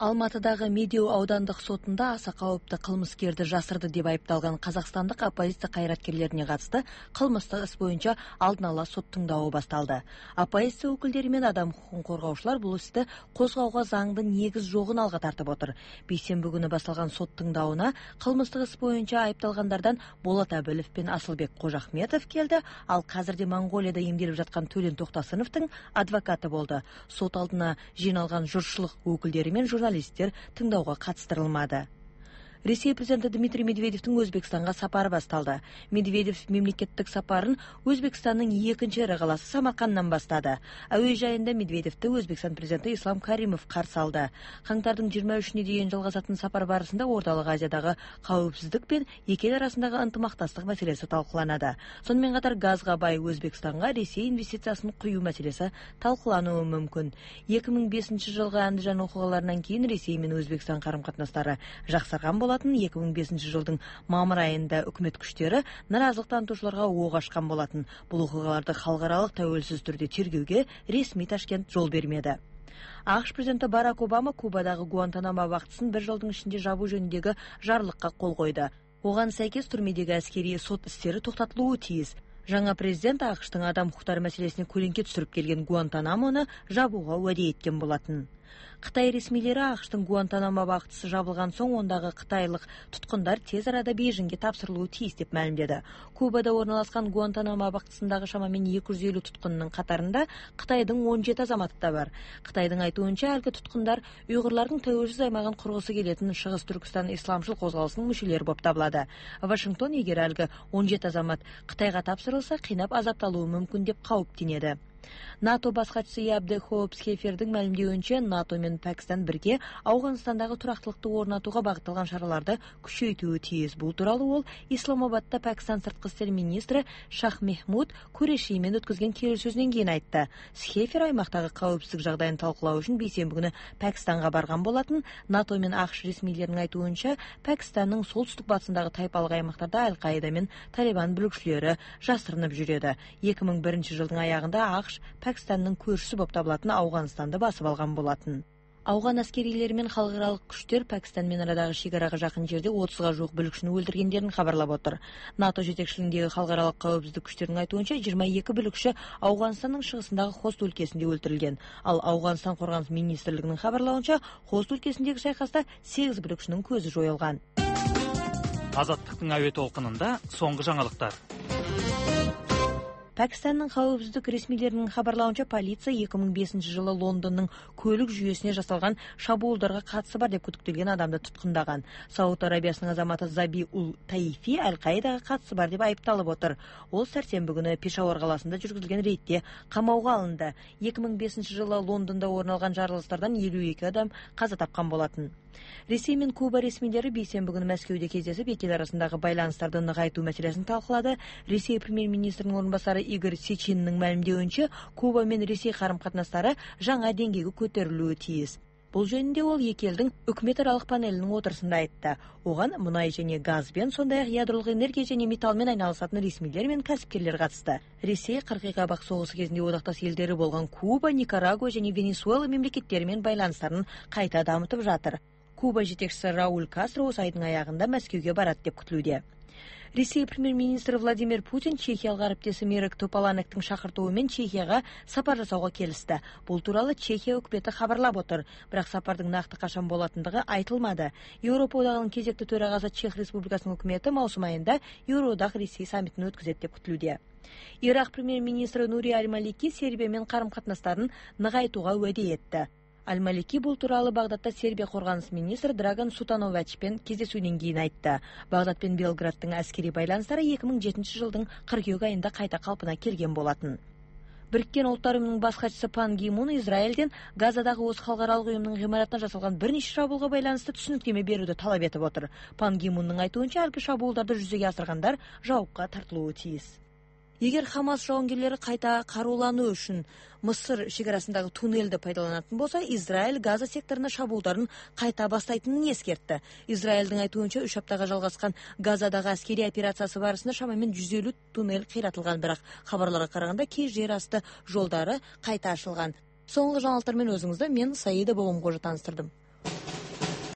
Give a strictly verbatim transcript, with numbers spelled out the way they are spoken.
Алматыдағы Медеу аудандық сотында аса қауіпті қылмыскерді жасырды деп айыпталған қазақстандық оппозиция қайраткерлеріне қатысты қылмыстық іс бойынша алдын ала сот тыңдауы басталды. Оппозиция өкілдері мен адам құқығын қорғаушылар бұл істі қозғауға заңды негіз жоғын алға тартып отыр. Бейсенбі күні басталған сот тыңдауына қылмыстық іс бойынша айыпталғандардан Болат Әбілов пен Асылбек Қожахметов келді, ал қазірде Моңғолияда емделіп жатқан Төлен Тоқтасыновтың адвокаты болды. Сот алдына жиналған жұртшылық өкілдері мен журналисттер тыңдауға қатыстырылмады. Ресей президенті Дмитрий Медведевтің Өзбекстанға сапары басталды. Медведев мемлекеттік сапарын Өзбекстанның екінші ірі қаласы Самарқаннан бастады. Әуежайында Медведевті Өзбекстан президенті Ислам Каримов қарсы алды. Қаңтардың жиырма үшіне дейін жалғасатын сапар барысында Орталық Азиядағы қауіпсіздік пен екі ел арасындағы ынтымақтастық мәселесі талқыланады. Сонымен қатар газға бай Өзбекстанға Ресей инвестициясын құю мәселесі талқылануы мүмкін. екі мың бесінші жылғы Андижан оқиғаларынан кейін Ресей мен Өзбекстан қарым-қатынастары жақсарған болды. екі мың бесінші жылдың мамыр айында үкімет күштері наразылық танытушыларға оқ ашқан болатын. Бұл оқиғаларды халықаралық тәуелсіз түрде тергеуге ресми Ташкент жол бермеді. ақш президенті Барак Обама Кубадағы Гуантанамо бақтысын бір жылдың ішінде жабу жөніндегі жарлыққа қол қойды. Оған сәйкес түрмедегі әскери сот істері тоқтатылуы тиіс. Жаңа президент ақштың адам құқықтары мәселесіне көлеңке түсіріп келген Гуантанамоны жабуға уәде еткен болатын. Қытай ресмилері ақштың Гуантанамо бақтысы жабылған соң ондағы қытайлық тұтқындар тез арада Бейжіңге тапсырылуы тиіс деп мәлімдеді. Кубада орналасқан Гуантанамо бақтысындағы шамамен екі жүз елу тұтқынның қатарында Қытайдың он жеті азаматы да бар. Қытайдың айтуынша әлгі тұтқындар ұйғырлардың тәуелсіз аймағын құрғысы келетін Шығыс Түркістан исламшыл қозғалысының мүшелері болып табылады. Вашингтон егер әлгі он жеті азамат Қытайға тапсырылса, қинап азапталуы мүмкін деп қауіптенеді. НАТО бас хатшысы Ябде Хоуп Скефердің мәлімдеуінше НАТО мен Пәкістан бірге Ауғанстандағы тұрақтылықты орнатуға бағытталған шараларды күшейтуі тиіс. Бұл туралы ол Исламабадта Пәкістан сыртқы істер министрі Шах Мехмуд Курешимен өткізген келіссөзінен кейін айтты. Скефер аймақтағы қауіпсіздік жағдайын талқылау үшін бейсенбі күні Пәкістанға барған болатын. НАТО мен ақш ресмилерінің айтуынша Пәкістанның солтүстік батысындағы тайпалық аймақтарда Әл-Қаида мен Талибан бүлікшілері жасырынып жүреді. екі мың бірінші жылдың аяғында ақш Пәкістанның көршісі болып табылатын Ауғанстанды басып алған болатын. Ауған әскерилері мен халықаралық күштер Пәкістанмен арадағы шекараға жақын жерде отызға жуық бүлікшіні өлтіргендерін хабарлап отыр. НАТО жетекшілігіндегі халықаралық қауіпсіздік күштерінің айтуынша жиырма екі бүлікші Ауғанстанның шығысындағы Хост өлкесінде өлтірілген. Ал Ауғанстан қорғаныс министрлігінің хабарлауынша Хост өлкесіндегі шайқаста сегіз бүлікшінің көзі жойылған. Азаттықтың әуе толқынында соңғы жаңалықтар. Пәкістанның қауіпсіздік ресмилерінің хабарлауынша полиция екі мың бесінші жылы Лондонның көлік жүйесіне жасалған шабуылдарға қатысы бар деп күдіктелген адамды тұтқындаған. Сауд Арабиясының азаматы Заби Ул Таифи Әл-Қаидаға қатысы бар деп айыпталып отыр. Ол сәрсенбі күні Пешауар қаласында жүргізілген рейдте қамауға алынды. екі мың бесінші жылы Лондонда орын алған жарылыстардан елу екі адам қаза тапқан болатын. Ресей мен Куба ресмилері бейсенбі күні Мәскеуде кездесіп екі ел арасындағы байланыстарды нығайту мәселесін талқылады. Ресей премьер-министрінің орынбасары Игорь Сечиннің мәлімдеуінше Куба мен Ресей қарым-қатынастары жаңа деңгейге көтерілуі тиіс. Бұл жөнінде ол екі елдің үкіметаралық панелінің отырысында айтты. Оған мұнай және газбен, сондай-ақ ядролық энергия және металлмен айналысатын ресмилер мен кәсіпкерлер қатысты. Ресей қырғи қабақ соғысы кезінде одақтас елдері болған Куба, Никарагуа және Венесуэла мемлекеттерімен байланыстарын қайта дамытып жатыр. Куба жетекшісі Рауль Кастро осы айдың аяғында Мәскеуге барады деп күтілуде. Ресей премьер-министрі Владимир Путин чехиялық әріптесі Мерек Топаланектің шақыртуымен Чехияға сапар жасауға келісті. Бұл туралы Чехия үкіметі хабарлап отыр, бірақ сапардың нақты қашан болатындығы айтылмады. Еуропа одағының кезекті төрағасы Чех Республикасының үкіметі маусым айында Еуроодақ Ресей саммитін өткізеді деп күтілуде. Ирак премьер-министрі Нури Аль-Малики Сербиямен қарым-қатынастарын нығайтуға уәде етті. Аль-Малики бұл туралы Бағдатта Сербия қорғаныс министрі Драган Сутановачпен кездесуінен кейін айтты. Бағдат пен Белградтың әскери байланыстары екі мың жетінші жылдың қыркүйек айында қайта қалпына келген болатын. Біріккен ұлттар ұйымының бас хатшысы Пан Ги Мун Израильден Газадағы осы халықаралық ұйымның ғимаратына жасалған бірнеше шабуылға байланысты түсініктеме беруді талап етіп отыр. Пан Ги Мунның айтуынша әлгі шабуылдарды жүзеге асырғандар жауапқа тартылуы тиіс. Егер Хамас жауынгерлері қайта қарулану үшін Мысыр шекарасындағы туннельді пайдаланатын болса, Израиль Газа секторына шабуылдарын қайта бастайтынын ескертті. Израильдің айтуынша үш аптаға жалғасқан Газадағы әскери операциясы барысында шамамен жүз елу туннель қиратылған, бірақ хабарларға қарағанда кей жер асты жолдары қайта ашылған. Соңғы жаңалықтармен өзіңізді мен Саида Боғымқожа таныстырдым.